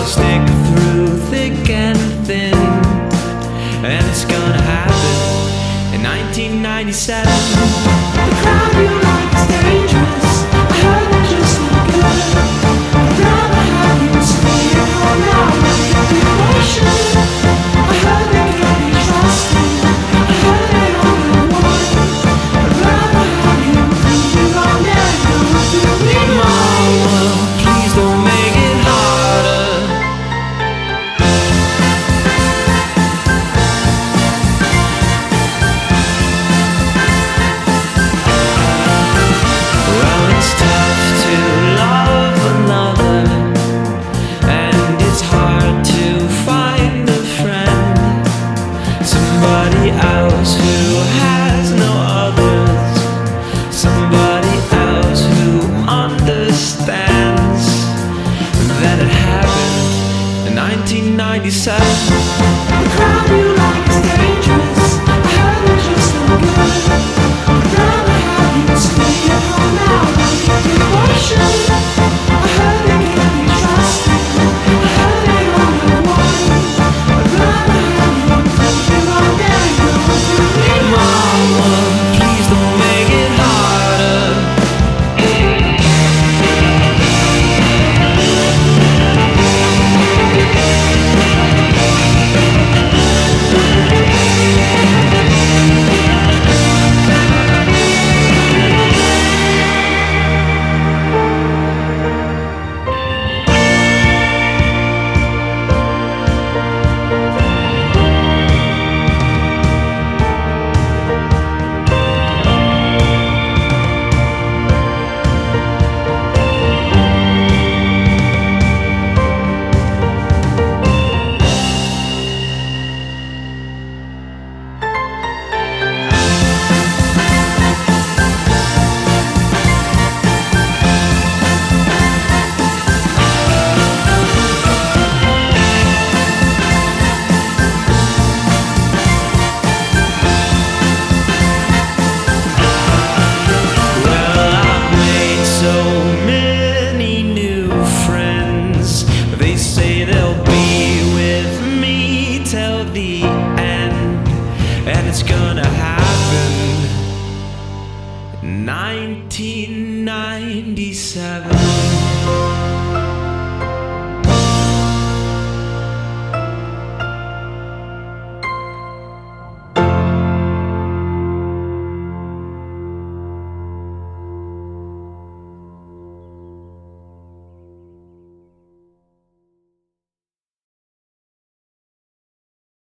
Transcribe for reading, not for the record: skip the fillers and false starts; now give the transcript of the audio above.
stick through thick and thin, and it's gonna happen in 1997. The crowd you like is dangerous. I heard it just no good. I'd rather have you stay at home now like a devotion. I heard they can be trusted. I heard they only won. I'd rather have you prove me wrong than go through me wrong. Mama, please don't make it harder. Well, it's tough to love another, and it's hard to find a friend, somebody else who has no others, somebody else who understands that it happened in 1997. The crowd you like is dangerous. I heard it just no good. I'd rather have you stay at home now like a devotion. I heard they can be trusted. I heard they only won. I'd rather have you prove me wrong than go through me wrong. Mama, please don't make it harder. Well, I've made so many new friends. They say they'll be with me till the end, and it's gonna happen in 1997.